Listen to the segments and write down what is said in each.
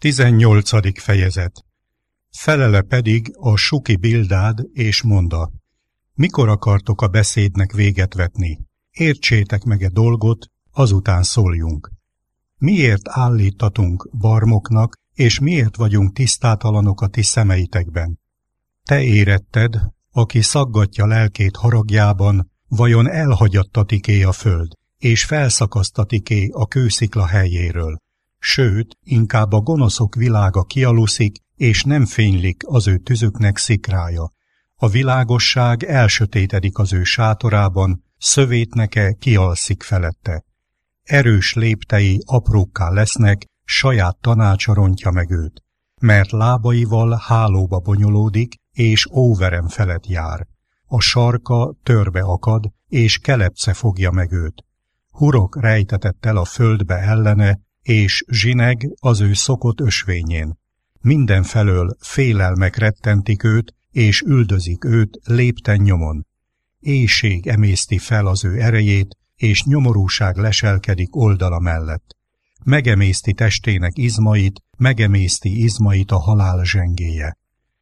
18. fejezet. Felele pedig a suki Bildád, és mondta: mikor akartok a beszédnek véget vetni? Értsétek meg dolgot, azután szóljunk. Miért állítatunk barmoknak, és miért vagyunk tisztátalanok a ti szemeitekben? Te éretted, aki szaggatja lelkét haragjában, vajon elhagyattatik-é a föld, és felszakasztatik-é a kőszikla helyéről? Sőt, inkább a gonoszok világa kialuszik, és nem fénylik az ő tüzüknek szikrája. A világosság elsötétedik az ő sátorában, szövétneke kialszik felette. Erős léptei aprókká lesznek, saját tanácsa rontja meg őt, mert lábaival hálóba bonyolódik, és óverem felett jár. A sarka törbe akad, és kelepce fogja meg őt. Hurok rejtetett el a földbe ellene, és zsineg az ő szokott ösvényén. Mindenfelől félelmek rettentik őt, és üldözik őt lépten nyomon. Éhség emészti fel az ő erejét, és nyomorúság leselkedik oldala mellett. Megemészti testének izmait, megemészti izmait a halál zsengéje.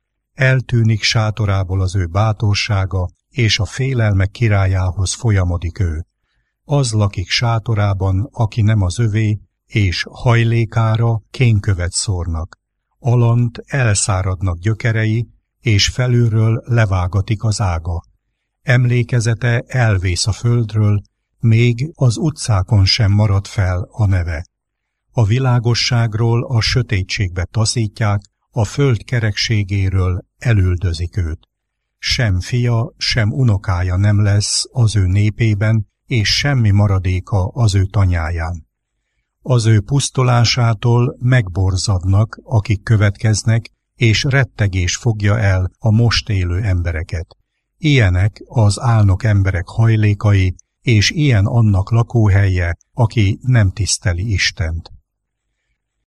Eltűnik sátorából az ő bátorsága, és a félelmek királyához folyamodik ő. Az lakik sátorában, aki nem az övé, és hajlékára kénkövet szórnak. Alant elszáradnak gyökerei, és felülről levágatik az ága. Emlékezete elvész a földről, még az utcákon sem marad fel a neve. A világosságról a sötétségbe taszítják, a föld kerekségéről elüldözik őt. Sem fia, sem unokája nem lesz az ő népében, és semmi maradéka az ő tanyáján. Az ő pusztulásától megborzadnak, akik következnek, és rettegés fogja el a most élő embereket. Ilyenek az álnok emberek hajlékai, és ilyen annak lakóhelye, aki nem tiszteli Istent.